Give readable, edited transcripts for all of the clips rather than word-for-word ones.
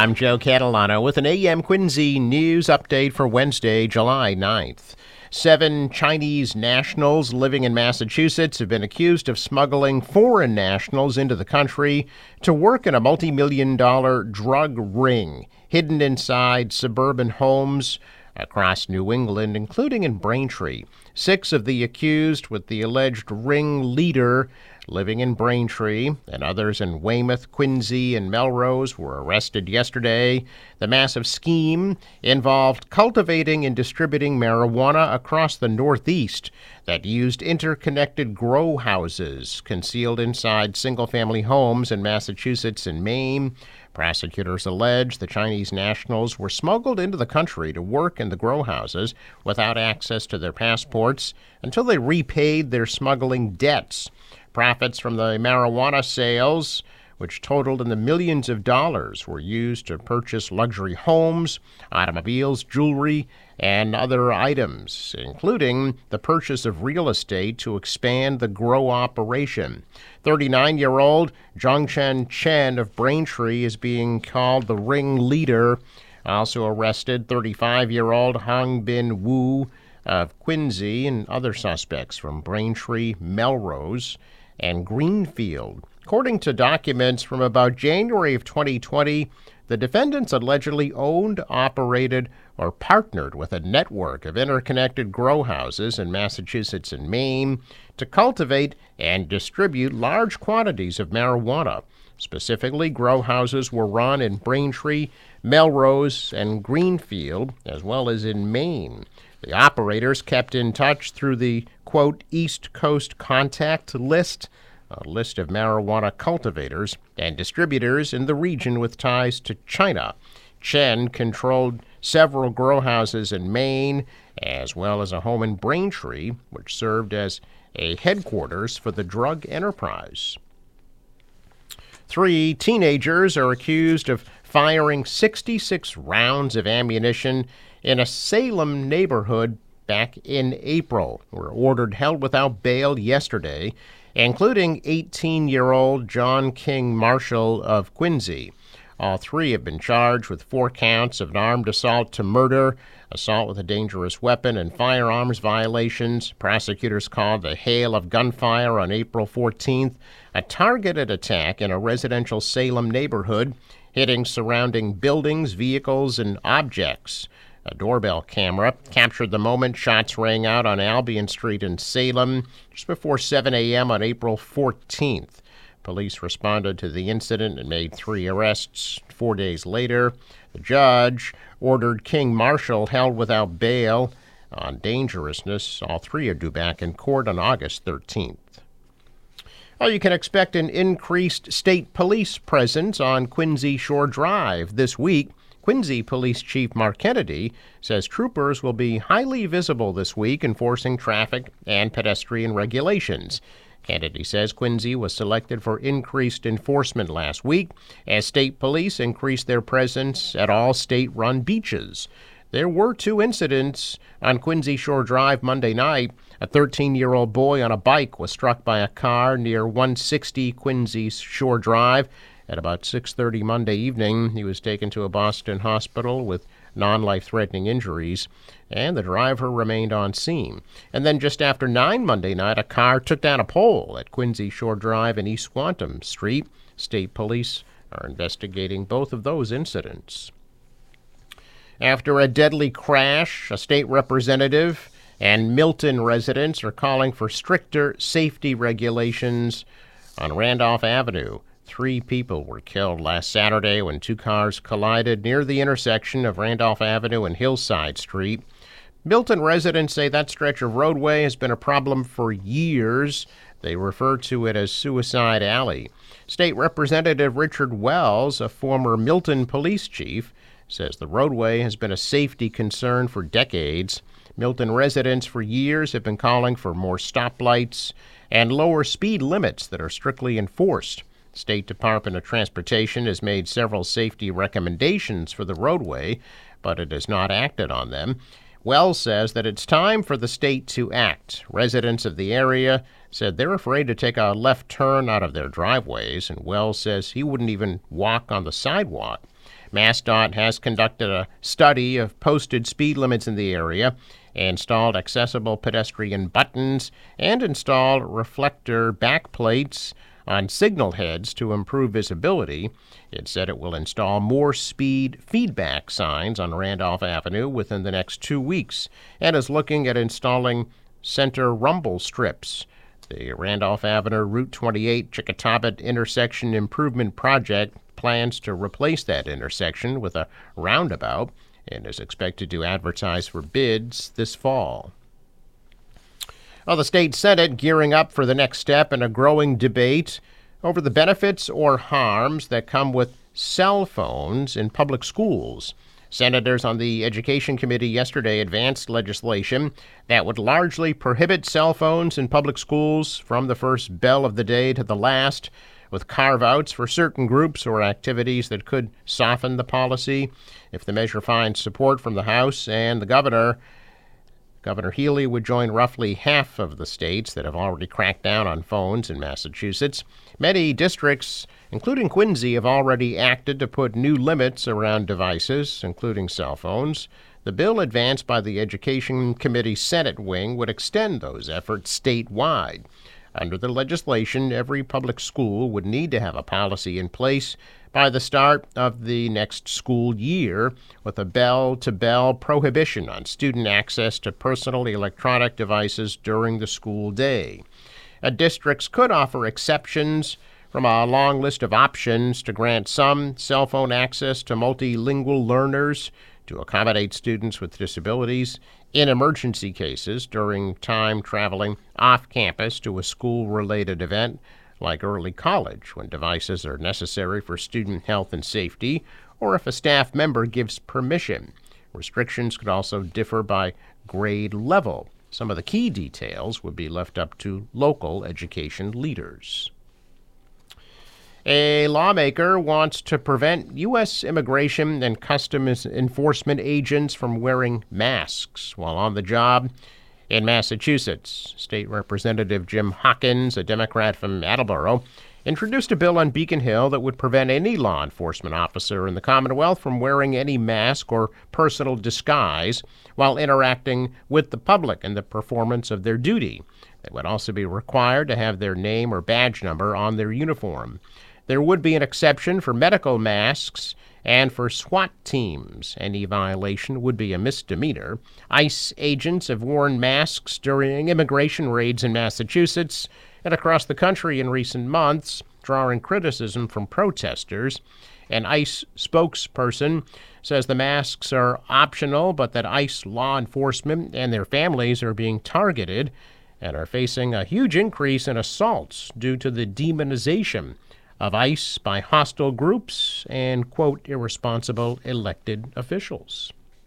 I'm Joe Catalano with an AM Quincy news update for Wednesday, July 9th. 7 Chinese nationals living in Massachusetts have been accused of smuggling foreign nationals into the country to work in a multi-million-dollar drug ring hidden inside suburban homes across New England, including in Braintree. 6 of the accused, with the alleged ring leader living in Braintree, and others in Weymouth, Quincy, and Melrose, were arrested yesterday. The massive scheme involved cultivating and distributing marijuana across the Northeast that used interconnected grow houses concealed inside single-family homes in Massachusetts and Maine. Prosecutors allege the Chinese nationals were smuggled into the country to work in the grow houses without access to their passports until they repaid their smuggling debts. Profits from the marijuana sales, which totaled in the millions of dollars, were used to purchase luxury homes, automobiles, jewelry, and other items, including the purchase of real estate to expand the grow operation. 39-year-old Zhongchen Chen of Braintree is being called the ring leader. Also arrested 35-year-old Hang Bin Wu of Quincy and other suspects from Braintree, Melrose, and Greenfield. According to documents from about January of 2020, the defendants allegedly owned, operated, or partnered with a network of interconnected grow houses in Massachusetts and Maine to cultivate and distribute large quantities of marijuana. Specifically, grow houses were run in Braintree, Melrose, and Greenfield, as well as in Maine. The operators kept in touch through the, quote, East Coast Contact List, a list of marijuana cultivators and distributors in the region with ties to China. Chen controlled several grow houses in Maine, as well as a home in Braintree, which served as a headquarters for the drug enterprise. 3 teenagers are accused of firing 66 rounds of ammunition in a Salem neighborhood back in April. Were ordered held without bail yesterday, including 18-year-old John King Marshall of Quincy. All 3 have been charged with 4 counts of an armed assault to murder, assault with a dangerous weapon, and firearms violations. Prosecutors called the hail of gunfire on April 14th a targeted attack in a residential Salem neighborhood, hitting surrounding buildings, vehicles, and objects. A doorbell camera captured the moment shots rang out on Albion Street in Salem just before 7 a.m. on April 14th. Police responded to the incident and made 3 arrests. 4 days later, the judge ordered King Marshall held without bail on dangerousness. All 3 are due back in court on August 13th. Well, you can expect an increased state police presence on Quincy Shore Drive this week. Quincy Police Chief Mark Kennedy says troopers will be highly visible this week enforcing traffic and pedestrian regulations. Kennedy says Quincy was selected for increased enforcement last week as state police increased their presence at all state-run beaches. There were 2 incidents on Quincy Shore Drive Monday night. A 13-year-old boy on a bike was struck by a car near 160 Quincy Shore Drive. At about 6:30 Monday evening, he was taken to a Boston hospital with non-life-threatening injuries, and the driver remained on scene. And then just after 9 Monday night, a car took down a pole at Quincy Shore Drive and East Squantum Street. State police are investigating both of those incidents. After a deadly crash, a state representative and Milton residents are calling for stricter safety regulations on Randolph Avenue. 3 people were killed last Saturday when 2 cars collided near the intersection of Randolph Avenue and Hillside Street. Milton residents say that stretch of roadway has been a problem for years. They refer to it as Suicide Alley. State Representative Richard Wells, a former Milton police chief, says the roadway has been a safety concern for decades. Milton residents for years have been calling for more stoplights and lower speed limits that are strictly enforced. State Department of Transportation has made several safety recommendations for the roadway, but it has not acted on them. Wells says that it's time for the state to act. Residents of the area said they're afraid to take a left turn out of their driveways, and Wells says he wouldn't even walk on the sidewalk. MassDOT has conducted a study of posted speed limits in the area, installed accessible pedestrian buttons, and installed reflector backplates on signal heads to improve visibility. It said it will install more speed feedback signs on Randolph Avenue within the next 2 weeks and is looking at installing center rumble strips. The Randolph Avenue Route 28 Chickatobit intersection improvement project plans to replace that intersection with a roundabout and is expected to advertise for bids this fall. Well, the state Senate gearing up for the next step in a growing debate over the benefits or harms that come with cell phones in public schools. Senators on the Education Committee yesterday advanced legislation that would largely prohibit cell phones in public schools from the first bell of the day to the last, with carve-outs for certain groups or activities that could soften the policy. If the measure finds support from the House and the Governor Healy would join roughly half of the states that have already cracked down on phones in Massachusetts. Many districts, including Quincy, have already acted to put new limits around devices, including cell phones. The bill advanced by the Education Committee Senate wing would extend those efforts statewide. Under the legislation, every public school would need to have a policy in place by the start of the next school year, with a bell-to-bell prohibition on student access to personal electronic devices during the school day. Districts could offer exceptions from a long list of options to grant some cell phone access to multilingual learners to accommodate students with disabilities in emergency cases during time traveling off campus to a school-related event like early college, when devices are necessary for student health and safety, or if a staff member gives permission. Restrictions could also differ by grade level. Some of the key details would be left up to local education leaders. A lawmaker wants to prevent U.S. Immigration and Customs Enforcement agents from wearing masks while on the job in Massachusetts. State Representative Jim Hawkins, a Democrat from Attleboro, introduced a bill on Beacon Hill that would prevent any law enforcement officer in the Commonwealth from wearing any mask or personal disguise while interacting with the public in the performance of their duty. They would also be required to have their name or badge number on their uniform. There would be an exception for medical masks and for SWAT teams. Any violation would be a misdemeanor. ICE agents have worn masks during immigration raids in Massachusetts and across the country in recent months, drawing criticism from protesters. An ICE spokesperson says the masks are optional, but that ICE law enforcement and their families are being targeted and are facing a huge increase in assaults due to the demonization of ICE by hostile groups and, quote, irresponsible elected officials.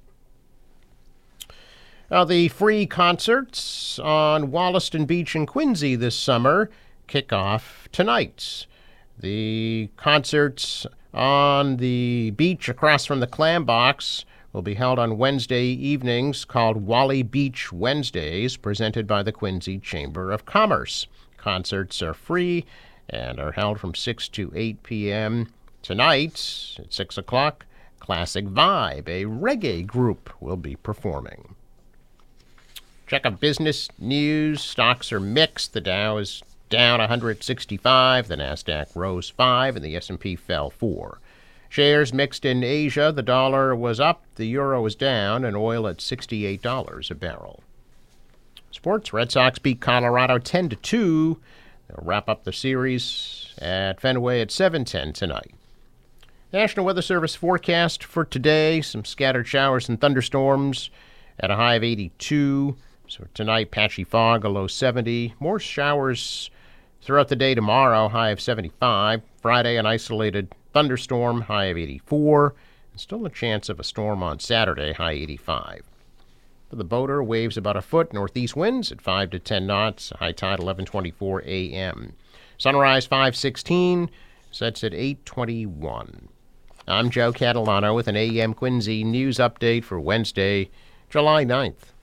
Now, the free concerts on Wollaston Beach in Quincy this summer kick off tonight. The concerts on the beach across from the Clam Box will be held on Wednesday evenings, called Wally Beach Wednesdays, presented by the Quincy Chamber of Commerce. Concerts are free and are held from 6 to 8 p.m. Tonight, at 6 o'clock, Classic Vibe, a reggae group, will be performing. Check of business news. Stocks are mixed. The Dow is down 165. The NASDAQ rose 5, and the S&P fell 4. Shares mixed in Asia. The dollar was up, the euro was down, and oil at $68 a barrel. Sports. Red Sox beat Colorado 10-2. They'll wrap up the series at Fenway at 7:10 tonight. National Weather Service forecast for today: some scattered showers and thunderstorms at a high of 82. So tonight, patchy fog, a low 70. More showers throughout the day tomorrow, high of 75. Friday, an isolated thunderstorm, high of 84. And still a chance of a storm on Saturday, high 85. For the boater, waves about a foot, northeast winds at 5 to 10 knots, high tide 11:24 a.m. Sunrise 5:16, sets at 8:21. I'm Joe Catalano with an AM Quincy news update for Wednesday, July 9th.